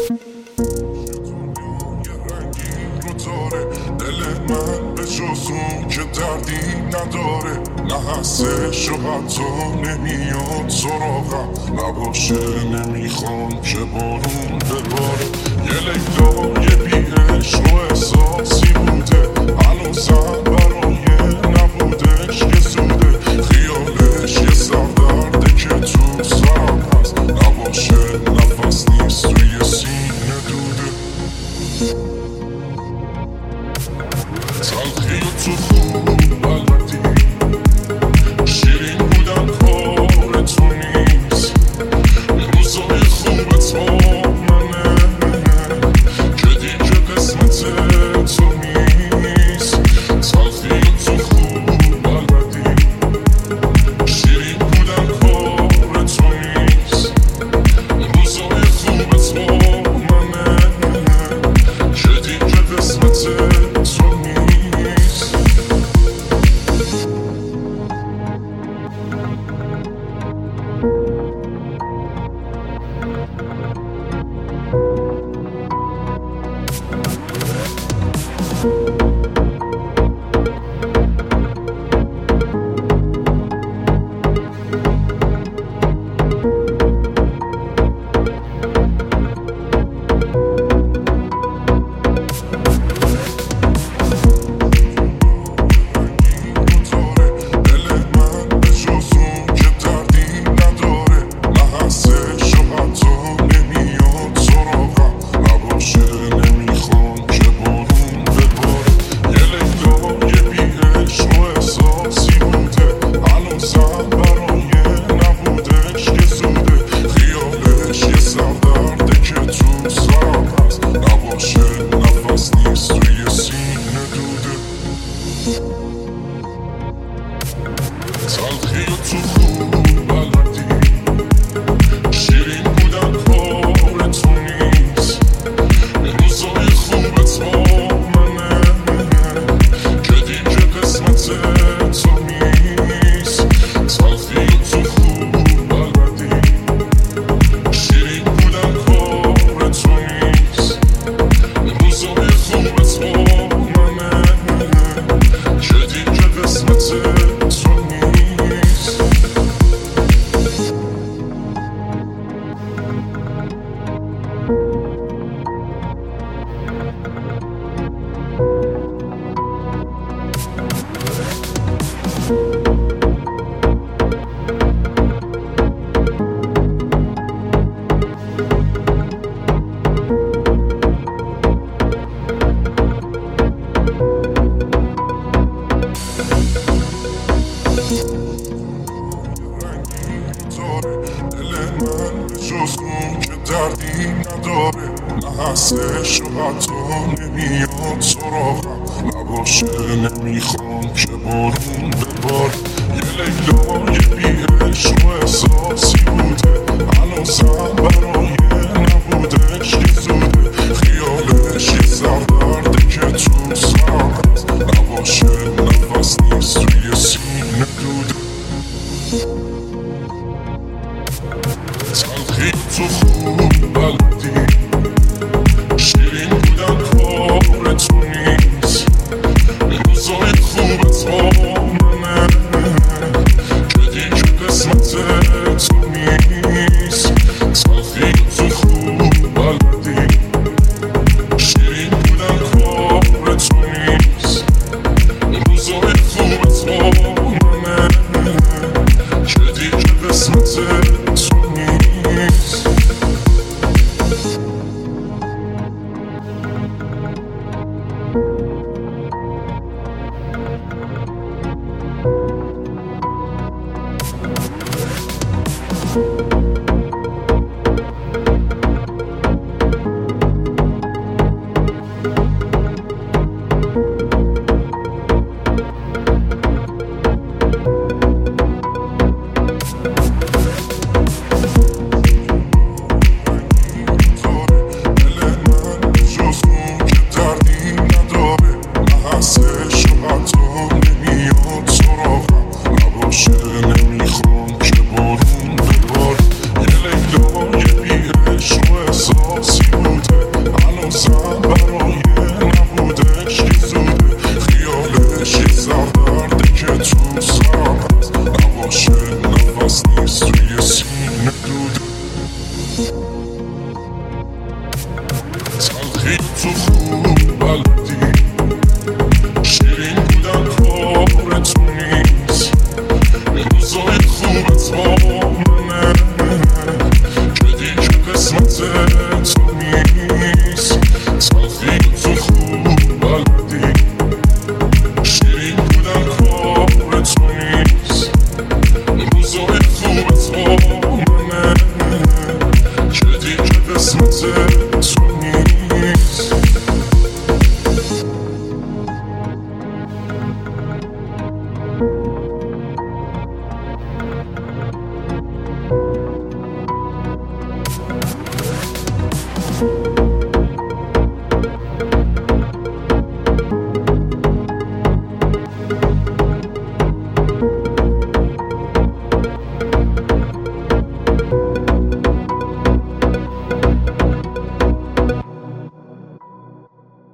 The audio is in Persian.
دل من به جز اون که دردی نداره، نه هستش و حتی نمیاد سراغم، نباشه نمیخوام که بارون بباره. یه لیلای بی‌عشق و احساسی بوده، هنوزم برای نبودش که زوده، خیالش یه سردرده که تو سرم هست، نباشه نفس نیست توی سینه دوده. تلخی و تو خوب بلدی، شیرین بودن کار تو نیست، روزای خوبت با منه که دیگه قسمت تو نیست. تلخی و تو خوب بلدی، شیرین بودن کار تو نیست، روزای خوبت با منه که دیگه قسمت تو نیست. تلخی و تو خوب بلدی، شیرین بودن کار تو نیست، روزای خوبت با منه که دیگه قسمت تو نیست. تلخی و تو خوب بلدی، شیرین بودن کار تو نیست، روزای خوبت با منه که دیگه قسمت تو نیست. دل من به جز اون که دردی نداره، نه هستش و حتی نمیاد سراغم، نباشه نمیخوام که بارون بباره. یه لیلای بی‌عشق و احساسی بوده، هنوزم برای نبودش که زوده، خیالش یه سردرده که تو سرم هست، نباشه نفس نیست توی سینه دوده. تلخی تو خوب بلدی، شیرین بودن کار تو نیست، روزای خوبت با منه که دیگه قسمت تو نیست. تلخی تو تلخی تو خوب بلدی، شیرین بودن کار تو نیست. این روزای خوبت با منه که دیگه قسمت تو نیست. تلخی تو خوب بلدی، شیرین بودن کار تو نیست. این روزای خوبت با منه که دیگه قسمت تو نیست.